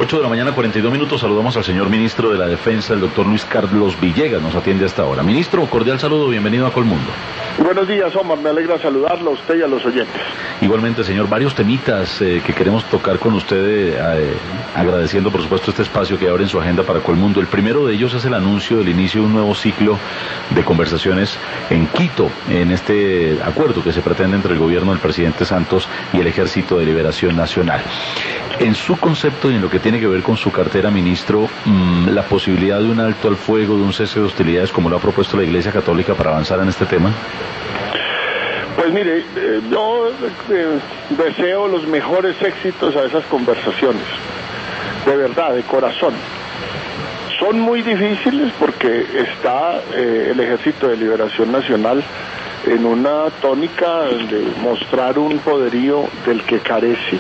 8 de la mañana, 42 minutos. Saludamos al señor ministro de la Defensa, el doctor Luis Carlos Villegas. Nos atiende hasta ahora. Ministro, cordial saludo, bienvenido a Colmundo. Buenos días, Omar, me alegra saludarlo a usted y a los oyentes. Igualmente, señor, varios temitas que queremos tocar con usted, agradeciendo por supuesto este espacio que abre en su agenda para Colmundo. El primero de ellos es el anuncio del inicio de un nuevo ciclo de conversaciones en Quito, en este acuerdo que se pretende entre el gobierno del presidente Santos y el Ejército de Liberación Nacional. En su concepto y en lo que tiene que ver con su cartera, ministro, la posibilidad de un alto al fuego, de un cese de hostilidades, como lo ha propuesto la Iglesia Católica para avanzar en este tema. Pues mire, yo deseo los mejores éxitos a esas conversaciones, de verdad, de corazón. Son muy difíciles porque está el Ejército de Liberación Nacional en una tónica de mostrar un poderío del que carece.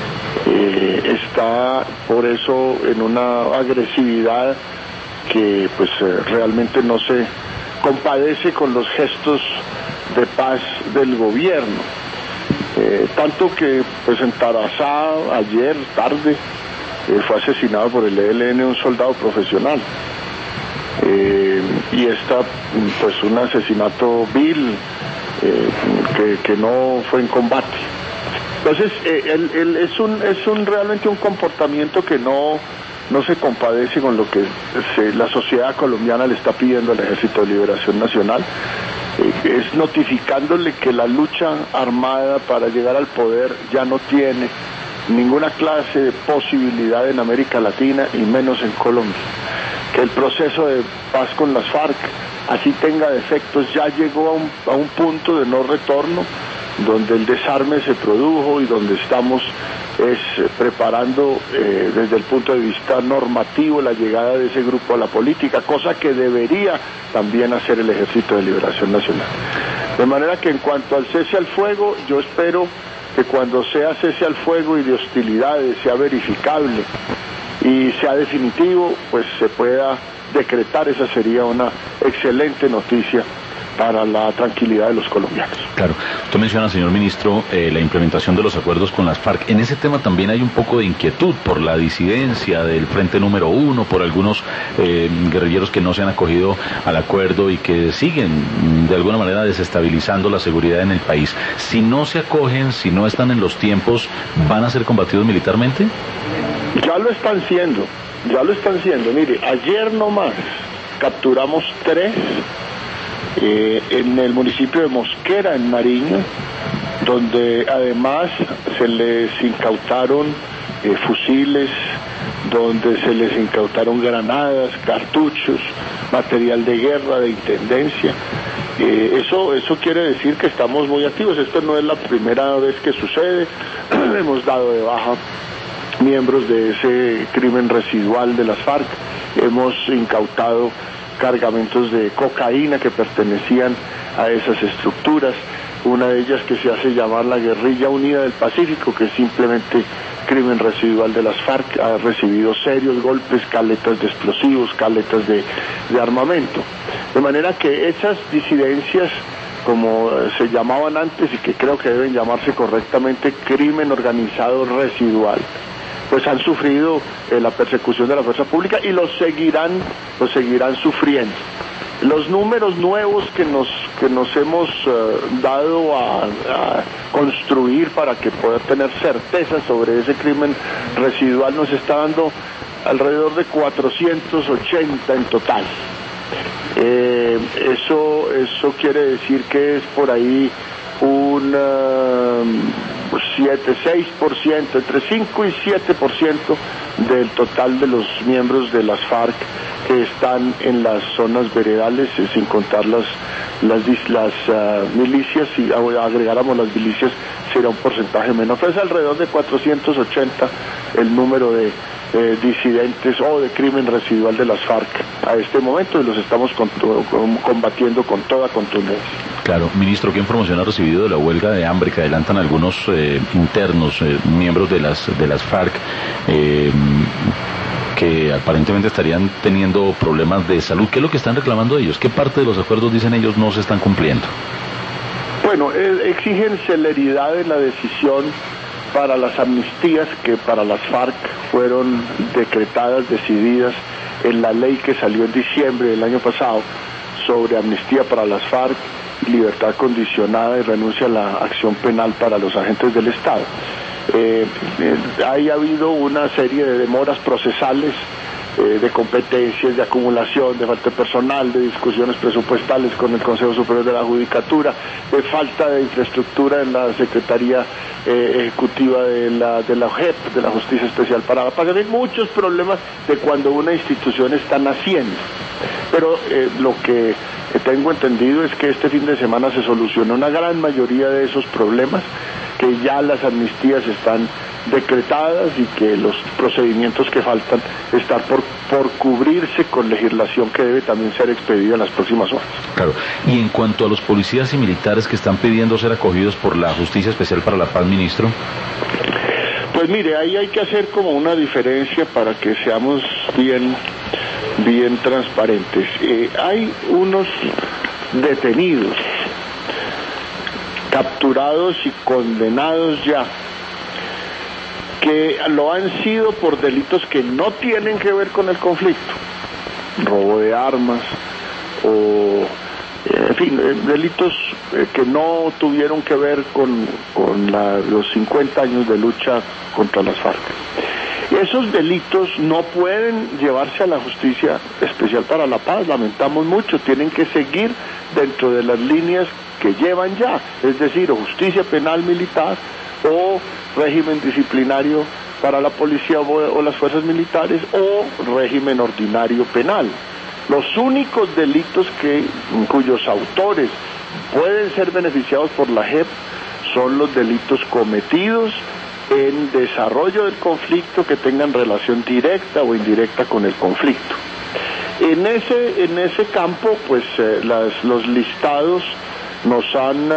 Está por eso en una agresividad que pues realmente no se compadece con los gestos de paz del gobierno, tanto que pues en Tarazá ayer tarde fue asesinado por el ELN un soldado profesional, y está pues un asesinato vil que no fue en combate. Entonces es realmente un comportamiento que no se compadece con lo que la sociedad colombiana le está pidiendo al Ejército de Liberación Nacional. Es notificándole que la lucha armada para llegar al poder ya no tiene ninguna clase de posibilidad en América Latina y menos en Colombia. Que el proceso de paz con las FARC, así tenga defectos, ya llegó a un punto de no retorno, donde el desarme se produjo y donde estamos preparando desde el punto de vista normativo la llegada de ese grupo a la política, cosa que debería también hacer el Ejército de Liberación Nacional. De manera que en cuanto al cese al fuego, yo espero que cuando sea cese al fuego y de hostilidades sea verificable y sea definitivo, pues se pueda decretar. Esa sería una excelente noticia para la tranquilidad de los colombianos. Claro, usted menciona, señor ministro, la implementación de los acuerdos con las FARC. En ese tema también hay un poco de inquietud por la disidencia del Frente Número 1, por algunos guerrilleros que no se han acogido al acuerdo y que siguen de alguna manera desestabilizando la seguridad en el país. Si no se acogen, si no están en los tiempos, ¿van a ser combatidos militarmente? Ya lo están siendo. Mire, ayer nomás capturamos 3 en el municipio de Mosquera, en Nariño, donde además se les incautaron fusiles, donde se les incautaron granadas, cartuchos, material de guerra, de intendencia. Eso quiere decir que estamos muy activos. Esto no es la primera vez que sucede. Hemos dado de baja miembros de ese crimen residual de las FARC, hemos incautado cargamentos de cocaína que pertenecían a esas estructuras, una de ellas que se hace llamar la Guerrilla Unida del Pacífico, que es simplemente crimen residual de las FARC, ha recibido serios golpes, caletas de explosivos, caletas de armamento. De manera que esas disidencias, como se llamaban antes y que creo que deben llamarse correctamente crimen organizado residual, pues han sufrido la persecución de la fuerza pública y lo seguirán sufriendo. Los números nuevos que nos hemos dado a construir para que poder tener certeza sobre ese crimen residual nos está dando alrededor de 480 en total. Eso quiere decir que es por ahí un 6%, entre 5 y 7% del total de los miembros de las FARC que están en las zonas veredales, sin contar las milicias. Si agregáramos las milicias sería un porcentaje menor, pero es alrededor de 480 el número de disidentes o de crimen residual de las FARC a este momento, y los estamos combatiendo con toda contundencia. Claro, ministro, ¿qué información ha recibido de la huelga de hambre que adelantan algunos internos, miembros de las FARC, que aparentemente estarían teniendo problemas de salud? ¿Qué es lo que están reclamando ellos? ¿Qué parte de los acuerdos, dicen ellos, no se están cumpliendo? Bueno, exigen celeridad en la decisión para las amnistías que para las FARC fueron decretadas, decididas en la ley que salió en diciembre del año pasado sobre amnistía para las FARC, libertad condicionada y renuncia a la acción penal para los agentes del Estado. Ha habido una serie de demoras procesales, de competencias, de acumulación, de falta de personal, de discusiones presupuestales con el Consejo Superior de la Judicatura, de falta de infraestructura en la Secretaría Ejecutiva de la JEP, de la Justicia Especial para la Paz. Hay muchos problemas de cuando una institución está naciendo. Pero lo que tengo entendido es que este fin de semana se solucionó una gran mayoría de esos problemas, que ya las amnistías están decretadas y que los procedimientos que faltan están por cubrirse con legislación que debe también ser expedida en las próximas horas. Claro. Y en cuanto a los policías y militares que están pidiendo ser acogidos por la Justicia Especial para la Paz, ministro. Pues mire, ahí hay que hacer como una diferencia para que seamos bien transparentes. Hay unos detenidos, capturados y condenados ya, que lo han sido por delitos que no tienen que ver con el conflicto, robo de armas o, en fin, delitos que no tuvieron que ver con los 50 años de lucha contra las FARC. Esos delitos no pueden llevarse a la Justicia Especial para la Paz, lamentamos mucho, tienen que seguir dentro de las líneas que llevan ya, es decir, o justicia penal militar o régimen disciplinario para la policía o las fuerzas militares o régimen ordinario penal. Los únicos delitos cuyos autores pueden ser beneficiados por la JEP son los delitos cometidos en desarrollo del conflicto que tengan relación directa o indirecta con el conflicto. En ese campo, pues los listados nos han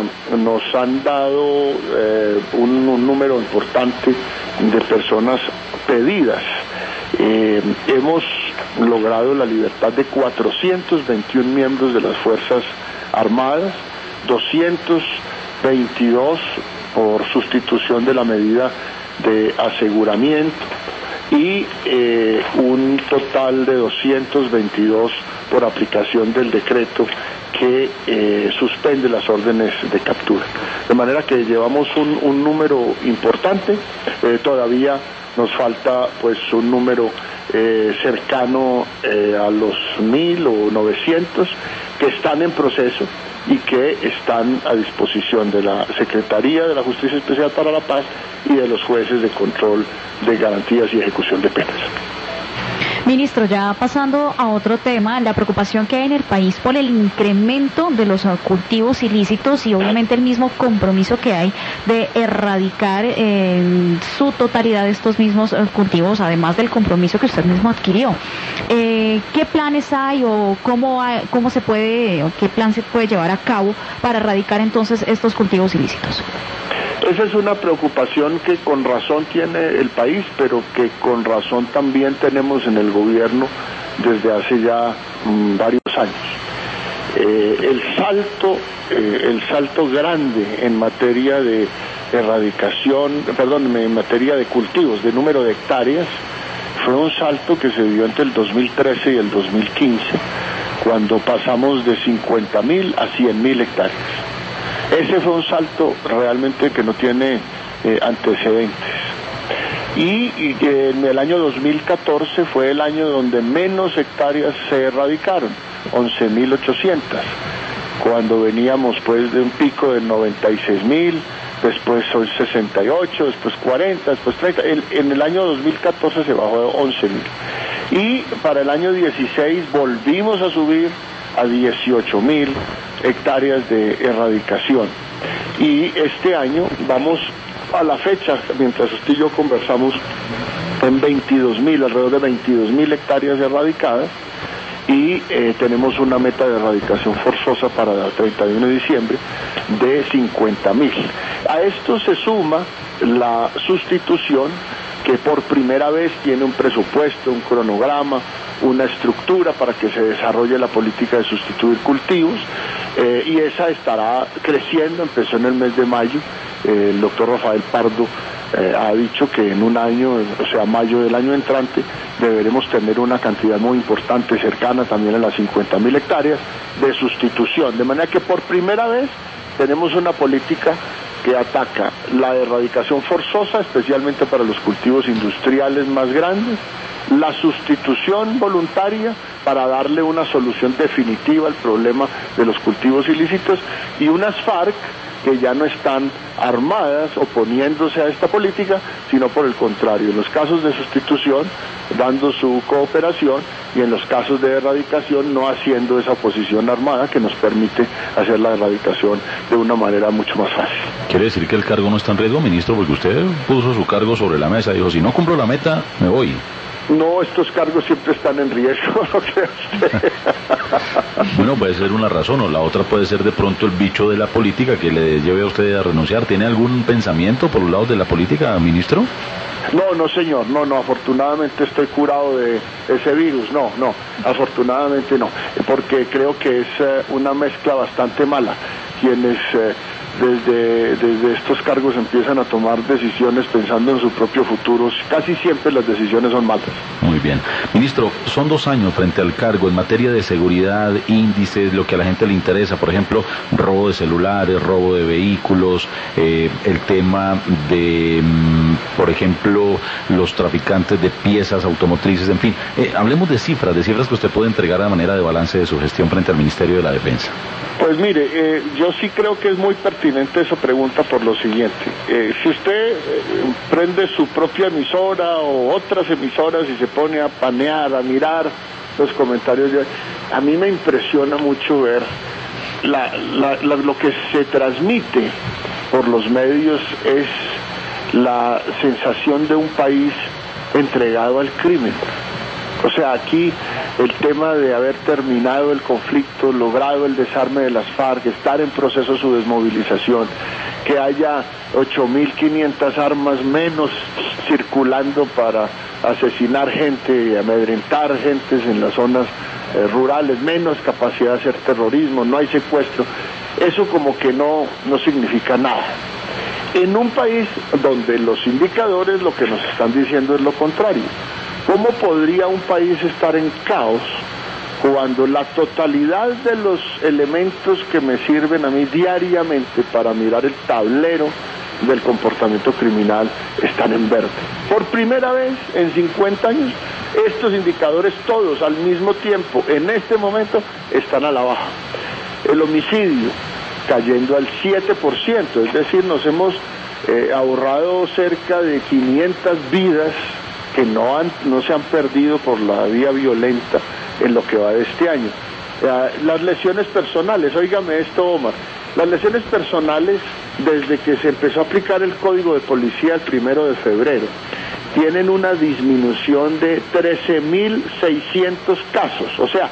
dado un número importante de personas pedidas. Hemos logrado la libertad de 421 miembros de las Fuerzas Armadas, 222 por sustitución de la medida de aseguramiento y un total de 222 por aplicación del decreto que suspende las órdenes de captura. De manera que llevamos un número importante, todavía nos falta pues un número cercano a los 1.000 o 900 que están en proceso y que están a disposición de la Secretaría de la Justicia Especial para la Paz y de los jueces de control de garantías y ejecución de penas. Ministro, ya pasando a otro tema, la preocupación que hay en el país por el incremento de los cultivos ilícitos y obviamente el mismo compromiso que hay de erradicar en su totalidad estos mismos cultivos, además del compromiso que usted mismo adquirió. ¿Qué planes hay o cómo se puede, o qué plan se puede llevar a cabo para erradicar entonces estos cultivos ilícitos? Esa es una preocupación que con razón tiene el país, pero que con razón también tenemos en el gobierno desde hace ya varios años. El salto grande en materia de en materia de cultivos, de número de hectáreas, fue un salto que se dio entre el 2013 y el 2015, cuando pasamos de 50.000 a 100.000 hectáreas. Ese fue un salto realmente que no tiene antecedentes. Y en el año 2014 fue el año donde menos hectáreas se erradicaron, 11.800, cuando veníamos pues de un pico de 96.000, después son 68, después 40, después 30. En el año 2014 se bajó a 11.000. Y para el año 16 volvimos a subir a 18.000 hectáreas de erradicación. Y este año vamos a la fecha, mientras usted y yo conversamos, en 22.000, alrededor de 22.000 hectáreas erradicadas, y tenemos una meta de erradicación forzosa para el 31 de diciembre de 50.000. A esto se suma la sustitución, que por primera vez tiene un presupuesto, un cronograma, una estructura para que se desarrolle la política de sustituir cultivos, y esa estará creciendo, empezó en el mes de mayo el doctor Rafael Pardo ha dicho que en un año, o sea, mayo del año entrante, deberemos tener una cantidad muy importante, cercana también a las 50.000 hectáreas, de sustitución. De manera que por primera vez tenemos una política que ataca la erradicación forzosa, especialmente para los cultivos industriales más grandes, la sustitución voluntaria para darle una solución definitiva al problema de los cultivos ilícitos, y unas FARC que ya no están armadas oponiéndose a esta política, sino por el contrario, en los casos de sustitución dando su cooperación, y en los casos de erradicación no haciendo esa oposición armada que nos permite hacer la erradicación de una manera mucho más fácil. ¿Quiere decir que el cargo no está en riesgo, ministro? Porque usted puso su cargo sobre la mesa, dijo, si no cumplo la meta, me voy. No, estos cargos siempre están en riesgo, ¿no cree usted? Bueno, puede ser una razón, o la otra puede ser de pronto el bicho de la política que le lleve a usted a renunciar. ¿Tiene algún pensamiento por los lados de la política, ministro? No, señor, no, afortunadamente estoy curado de ese virus, no, afortunadamente no, porque creo que es una mezcla bastante mala. Quienes desde estos cargos empiezan a tomar decisiones pensando en su propio futuro, casi siempre las decisiones son malas. Muy bien. Ministro, son 2 años frente al cargo en materia de seguridad, índices, lo que a la gente le interesa, por ejemplo, robo de celulares, robo de vehículos, el tema de, por ejemplo, los traficantes de piezas automotrices, en fin. Hablemos de cifras que usted puede entregar a manera de balance de su gestión frente al Ministerio de la Defensa. Pues mire, yo sí creo que es muy pertinente esa pregunta por lo siguiente. Si usted prende su propia emisora o otras emisoras y se pone a panear, a mirar los comentarios, a mí me impresiona mucho ver lo que se transmite por los medios es la sensación de un país entregado al crimen. O sea, aquí el tema de haber terminado el conflicto, logrado el desarme de las FARC, estar en proceso de su desmovilización, que haya 8.500 armas menos circulando para asesinar gente y amedrentar gentes en las zonas rurales, menos capacidad de hacer terrorismo, no hay secuestro, eso como que no significa nada. En un país donde los indicadores lo que nos están diciendo es lo contrario. ¿Cómo podría un país estar en caos cuando la totalidad de los elementos que me sirven a mí diariamente para mirar el tablero del comportamiento criminal están en verde? Por primera vez en 50 años, estos indicadores todos al mismo tiempo, en este momento, están a la baja. El homicidio cayendo al 7%, es decir, nos hemos ahorrado cerca de 500 vidas que no se han perdido por la vía violenta en lo que va de este año. Las lesiones personales, óigame esto, Omar, las lesiones personales desde que se empezó a aplicar el Código de Policía el 1 de febrero tienen una disminución de 13.600 casos, o sea,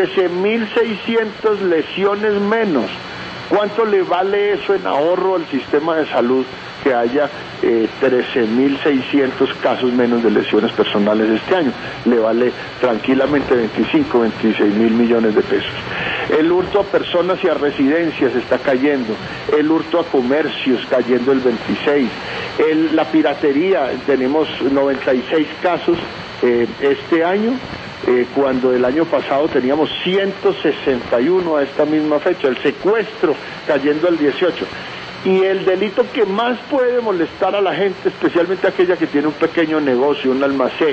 13.600 lesiones menos. ¿Cuánto le vale eso en ahorro al sistema de salud que haya 13.600 casos menos de lesiones personales este año? Le vale tranquilamente 26.000 millones de pesos. El hurto a personas y a residencias está cayendo, el hurto a comercios cayendo el 26%, la piratería tenemos 96 casos este año, cuando el año pasado teníamos 161 a esta misma fecha, el secuestro cayendo al 18%. Y el delito que más puede molestar a la gente, especialmente aquella que tiene un pequeño negocio, un almacén,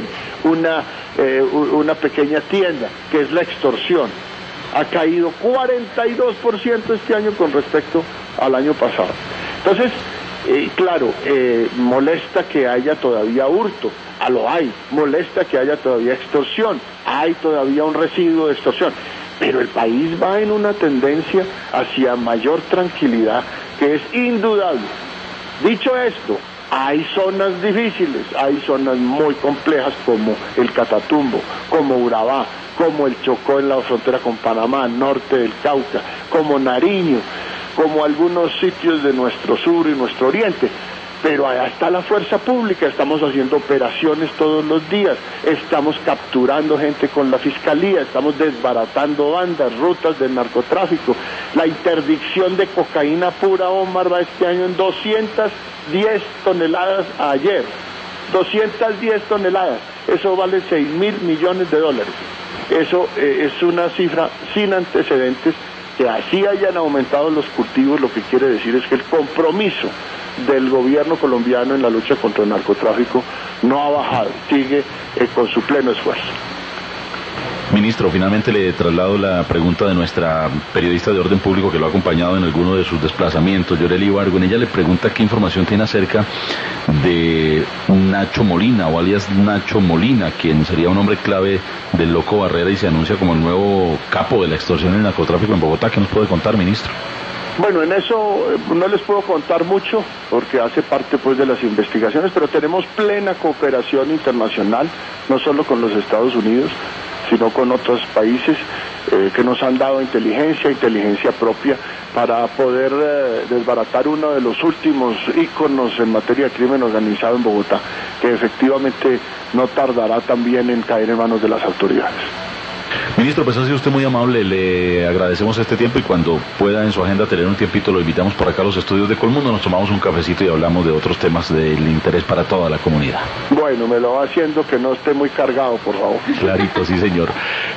una pequeña tienda, que es la extorsión, ha caído 42% este año con respecto al año pasado. Entonces, claro, molesta que haya todavía hurto, lo hay, molesta que haya todavía extorsión, hay todavía un residuo de extorsión, pero el país va en una tendencia hacia mayor tranquilidad que es indudable. Dicho esto, hay zonas difíciles, hay zonas muy complejas como el Catatumbo, como Urabá, como el Chocó en la frontera con Panamá, norte del Cauca, como Nariño, como algunos sitios de nuestro sur y nuestro oriente. pero allá está la fuerza pública, estamos haciendo operaciones todos los días, estamos capturando gente con la fiscalía, estamos desbaratando bandas, rutas del narcotráfico. La interdicción de cocaína pura, Omar, va este año en 210 toneladas ayer. 210 toneladas, eso vale 6.000 millones de dólares. Eso es una cifra sin antecedentes. Que así hayan aumentado los cultivos, lo que quiere decir es que el compromiso del gobierno colombiano en la lucha contra el narcotráfico no ha bajado, sigue con su pleno esfuerzo. Ministro, finalmente le traslado la pregunta de nuestra periodista de orden público que lo ha acompañado en alguno de sus desplazamientos, Yoreli Ibargüen. Ella le pregunta qué información tiene acerca de Nacho Molina, o alias Nacho Molina, quien sería un hombre clave del Loco Barrera y se anuncia como el nuevo capo de la extorsión y el narcotráfico en Bogotá. ¿Qué nos puede contar, ministro? Bueno, en eso no les puedo contar mucho porque hace parte pues de las investigaciones, pero tenemos plena cooperación internacional, no solo con los Estados Unidos, sino con otros países que nos han dado inteligencia propia para poder desbaratar uno de los últimos íconos en materia de crimen organizado en Bogotá, que efectivamente no tardará también en caer en manos de las autoridades. Ministro, pues ha sido usted muy amable, le agradecemos este tiempo y cuando pueda en su agenda tener un tiempito lo invitamos por acá a los estudios de Colmundo, nos tomamos un cafecito y hablamos de otros temas del interés para toda la comunidad. Bueno, me lo va haciendo que no esté muy cargado, por favor. Clarito, sí señor.